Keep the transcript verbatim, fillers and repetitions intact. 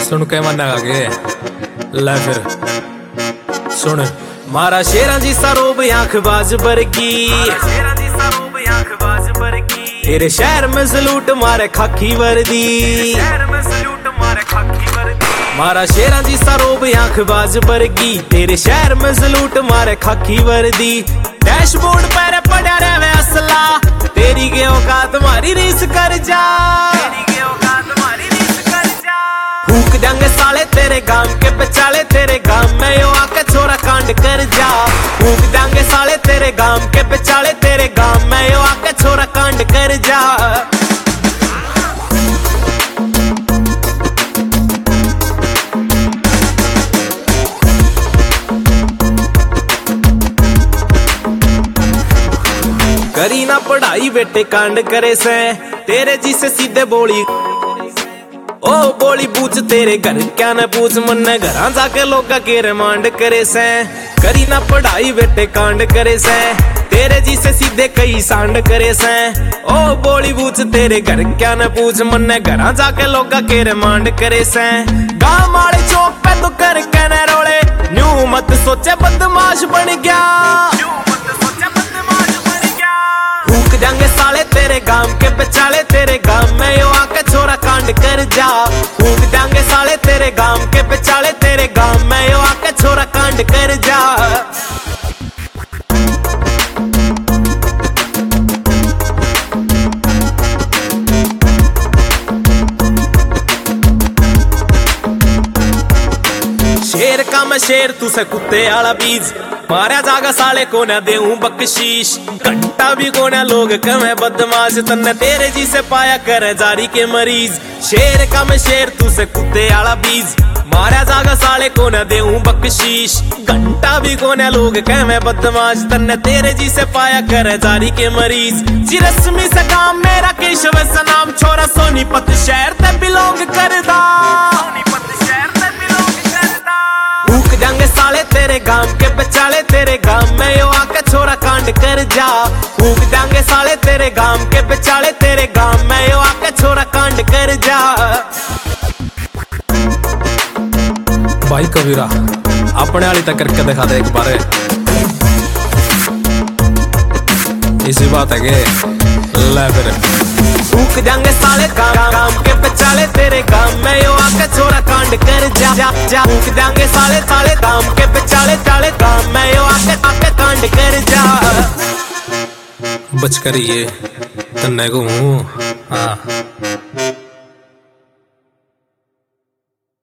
सुन के मन आगे ले फिर सुन। मारा शेरा जी सरोब आंख बाज बरगी, तेरे शहर में सलूट मारे खाकी वर्दी। मारा शेरा जी सरोब आंख बाज बरगी, तेरे शहर में सलूट मारे खाकी वर्दी। डैशबोर्ड पर पड़ा रहे असला, तेरी के औकात मारी रीस कर जा। फूक देंगे साले तेरे गांव के बेचाले, तेरे गांव में यो आके छोरा कांड कर जा। फूक देंगे साले तेरे गांव के बेचाले, तेरे गांव में यो आके छोरा कांड कर जा। करी ना पढ़ाई बेटे कांड करे से, तेरे जी से सीधे बोली ओ बोली पूछ। तेरे घर क्या न पूछ, मन घर जाके लोगा के रिमांड करे से। करी ना पढ़ाई बेटे कांड करे से, तेरे जी से सीधे कई सांड करे से। ओ बोली पूछ तेरे घर क्या न पूछ, मन घर जाके लोगा के रिमांड करे से। गांव वाले चौक पे तो कर के न रोले, न्यू मत सोचे बदमाश बन गया। फूक देंगे साले तेरे गांव के बेचाले, तेरे गांव में यो आके छोरा कांड कर जा। फूक देंगे साले तेरे गांव के बेचाले, तेरे गांव में यो आके छोरा कांड कर जा। शेर का मैं शेर तू से कुत्ते आला बीज, मारा जागा साले को न देऊं बख्शीश। घंटा भी को न लोग कमे बदमाश, तन्ने तेरे जी से पाया करे जारी के मरीज। शेर का मैं शेर तू से कुत्ते आला बीज, मारा जागा साले को न देऊं बख्शीश। घंटा भी को न लोग कमे बदमाश, तन्ने तेरे जी से पाया करे जारी के मरीज। चिरस्मी से काम मेरा केशव सा नाम, छोरा सोनीपत शहर ते बिलोंग करदा। फूक देंगे साले तेरे गांव के बेचाले, तेरे गांव में यो आके छोरा कांड कर जा। फूक देंगे साले तेरे गांव के बेचाले, तेरे गांव में यो आके छोरा कांड कर जा। भाई कबीरा अपने वाली तक करके दिखा दे एक बार, इसी बात है के ले फिर। फूक देंगे साले गांव के बेचाले, तेरे गांव में यो आके छोरा कांड कर जा जा जा। फूक देंगे साले साले गांव के बेचाले, ताले गांव में यो आके आके कांड कर जा। बच करिए तन्ने को हूँ हाँ।